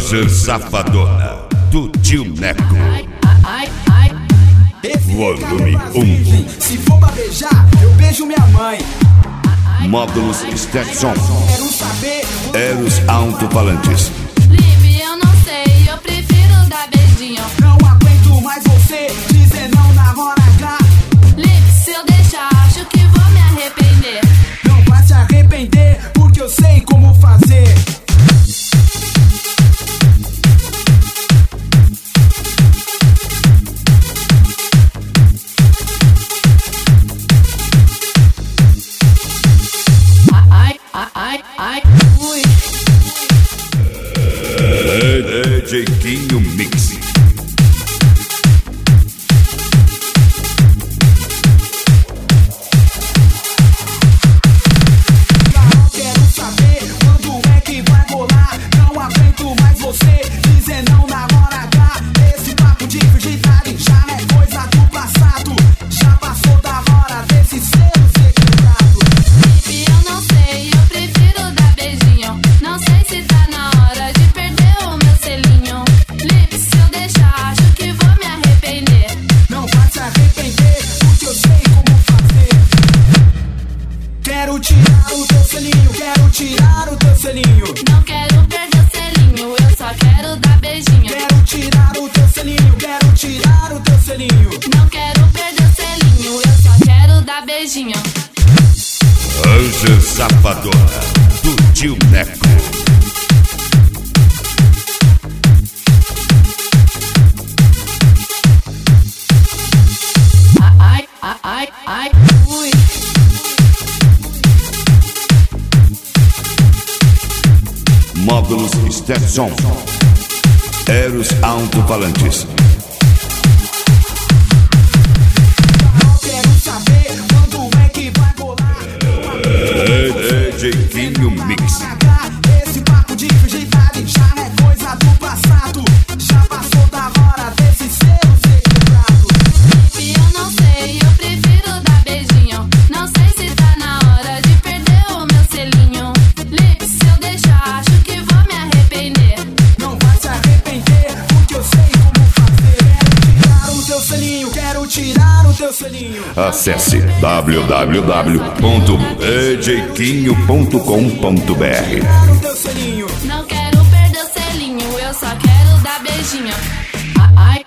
Anja Safadona, do Tio Neco. Volume 1. Se for pra beijar, eu beijo minha mãe. Módulos Stetson. Quero saber. Eros alto-falantes. Livre, eu não sei, eu prefiro dar beijinho. Não aguento mais você dizer não na hora H. Livre, se eu deixar, acho que vou me arrepender. Não vai se arrepender, porque eu sei como fazer. Ai, ui. DJ Quinho Mix. Quero saber quando é que vai rolar. Não aguento mais você dizer não na hora H. Esse papo de virgindade já é coisa do passado. Já passou da hora desse selo ser quebrado. Livre, eu não sei, eu prefiro dar beijinho. Não sei se tá na hora de perder o meu selinho. Livre, se eu deixar, acho que vou me arrepender. Não vai se arrepender, porque eu sei como fazer. Quero tirar o teu selinho, quero tirar o teu selinho. Não quero perder o selinho, eu só quero dar beijinho. Quero tirar o teu selinho, quero tirar o teu selinho. Não quero perder o selinho, eu só quero dar beijinho. Anja Safadona, do Tio Neco. Ai, ui. Módulos Stetson. Eros alto-falantes. Quero saber quando é que vai rolar. DJ Quinho Mix. Esse papo de virgindade já é coisa do passado. Já passou da hora desse selo ser quebrado. Livre, eu não sei, eu prefiro dar beijinho. Não sei se tá na hora de perder o meu selinho. Livre, se eu deixar, acho que vou me arrepender. Não vai se arrepender, porque eu sei como fazer. Quero tirar o teu selinho, quero tirar o teu selinho. Acesse www.djquinho.com.br. Tirar o teu selinho. Não quero perder o selinho, eu só quero dar beijinho. Ai,